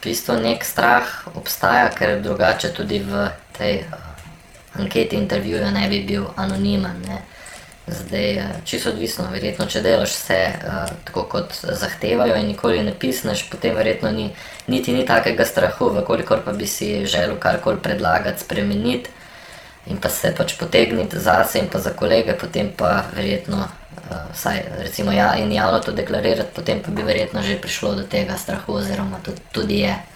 bistvu nek strah obstaja, ker drugače tudi v tej anketi intervjuja ne bi bil anonimen, ne. Zdaj, čisto odvisno, verjetno, če delaš vse tako, kot zahtevajo in nikoli ne pisneš, potem verjetno niti ni takega strahu, v kolikor pa bi si želel karkoli predlagati, spremeniti in pa se pač potegniti zase in pa za kolege, potem pa verjetno, vsaj recimo in javno to deklarirati, potem pa bi verjetno že prišlo do tega strahu oziroma tudi je.